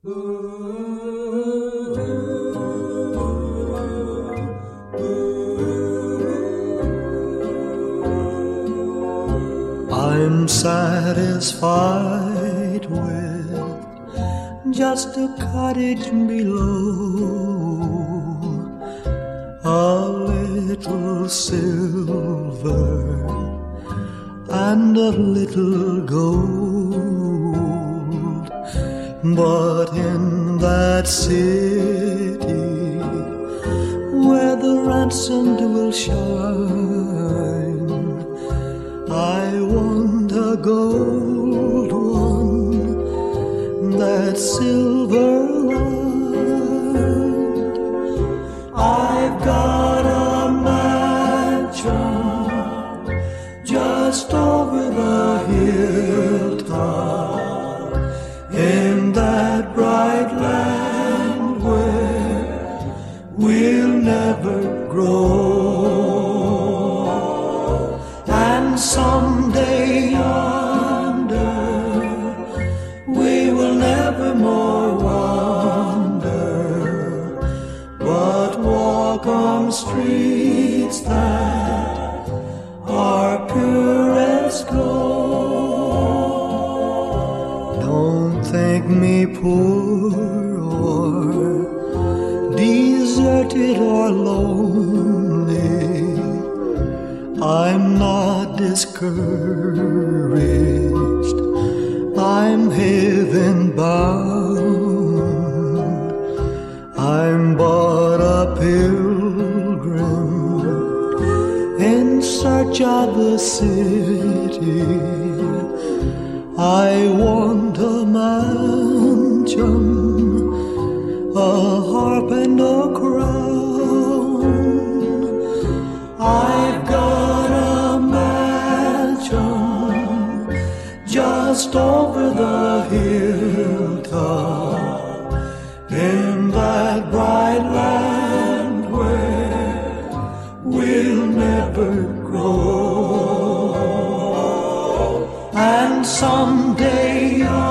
I'm satisfied with just a cottage below, a little silver and a little gold. But in that city where the ransomed will shine, I want a gold one that's silver lined. I've got a mansion just over the hilltop in that bright land where we'll never grow. And someday yonder we will never more wander, but walk on streets that are pure as gold. Don't think me poor or deserted or lonely. I'm not discouraged, I'm heaven bound. I'm but a pilgrim in search of the city. I want a mansion, a harp and a crown. I've got a mansion just over the hilltop in that bright land where we'll never grow. And someday